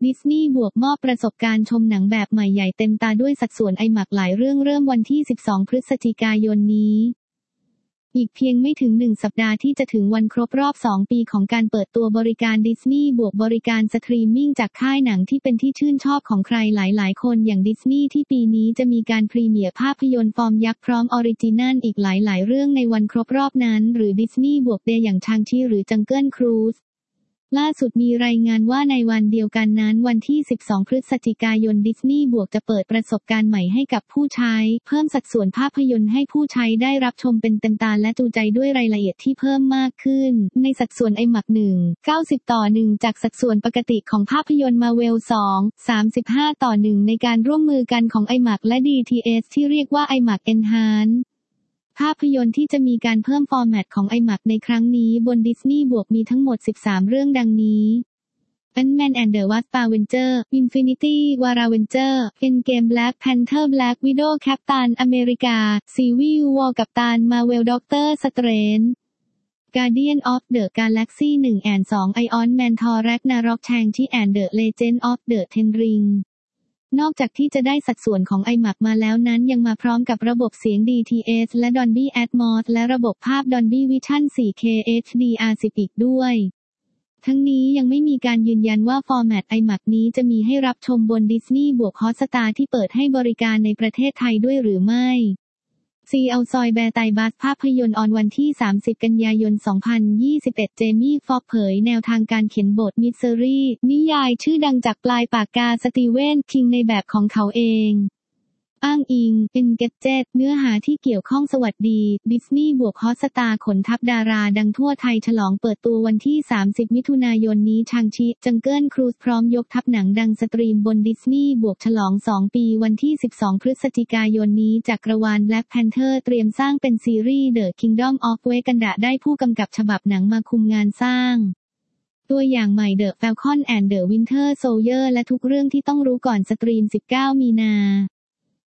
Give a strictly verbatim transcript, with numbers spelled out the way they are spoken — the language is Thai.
ดิสนีย์บวกมอบประสบการณ์ชมหนังแบบใหม่ใหญ่เต็มตาด้วยสัดส่วน ไอแม็กซ์ หลายเรื่องเริ่มวันที่สิบสองพฤศจิกายนนี้อีกเพียงไม่ถึงหนึ่งสัปดาห์ที่จะถึงวันครบรอบสองปีของการเปิดตัวบริการดิสนีย์บวกบริการสตรีมมิ่งจากค่ายหนังที่เป็นที่ชื่นชอบของใครหลายๆคนอย่างดิสนีย์ที่ปีนี้จะมีการพรีเมียร์ภาพยนตร์ฟอร์มยักษ์พร้อมออริจินัลอีกหลายๆเรื่องในวันครบรอบนั้นหรือดิสนีย์บวกเดย์อย่างชางชีหรือจังเกิลครูซล่าสุดมีรายงานว่าในวันเดียวกันนั้นวันที่สิบสองพฤศจิกายนดิสนีย์บวกจะเปิดประสบการณ์ใหม่ให้กับผู้ใช้เพิ่มสัดส่วนภาพยนตร์ให้ผู้ใช้ได้รับชมเป็นเต็มตาและจูใจด้วยรายละเอียดที่เพิ่มมากขึ้นในสัดส่วน ไอแม็กซ์ หนึ่ง เก้าสิบต่อหนึ่งจากสัดส่วนปกติของภาพยนตร์ Marvel สอง สามสิบห้าต่อหนึ่งในการร่วมมือกันของ ไอแม็กซ์ และ ดี ที เอส ที่เรียกว่า ไอแม็กซ์ Enhancedภาพยนตร์ที่จะมีการเพิ่มฟอร์แมตของ ไอแม็กซ์ ในครั้งนี้บนดิสนีย์บวกมีทั้งหมดสิบสามเรื่องดังนี้Ant-Man and the Wasp Avenger Infinity War Avenger Endgame Black Panther Black Widow Captain America Civil War Captain Marvel Doctor Strange Guardian of the Galaxy หนึ่ง and สอง Iron Man Thor Ragnarok Shang-Chi and the Legend of the Ten Ringนอกจากที่จะได้สัดส่วนของ ไอแม็กซ์ มาแล้วนั้นยังมาพร้อมกับระบบเสียง ดี ที เอส และ Dolby Atmos และระบบภาพ Dolby Vision โฟร์ เค เอช ดี อาร์ สิบ อีกด้วยทั้งนี้ยังไม่มีการยืนยันว่าฟอร์แมต ไอแม็กซ์ นี้จะมีให้รับชมบน Disney บวก Hotstar ที่เปิดให้บริการในประเทศไทยด้วยหรือไม่ซีเอาซอยแบร์ไตบัสภาพยนตร์ออนวันที่สามสิบกันยายนสองพันยี่สิบเอ็ดเจมี่ฟ็อกเผยแนวทางการเขียนบทมิสซิรี่นิยายชื่อดังจากปลายปากกาสตีเวนคิงในแบบของเขาเองอ้างอิง Engadget เนื้อหาที่เกี่ยวข้องสวัสดีดิสนีย์บวกฮอตสตาร์ขนทัพดาราดังทั่วไทยฉลองเปิดตัววันที่สามสิบมิถุนายนนี้ชางชิจังเกิลครูซพร้อมยกทัพหนังดังสตรีมบนดิสนีย์บวกฉลองสองปีวันที่สิบสองพฤศจิกายนนี้จักรวาล Black Panther เตรียมสร้างเป็นซีรีส์ The Kingdom of Wakanda ได้ผู้กำกับฉบับหนังมาคุมงานสร้างตัวอย่างใหม่ The Falcon and the Winter Soldier และทุกเรื่องที่ต้องรู้ก่อนสตรีมสิบเก้ามีนา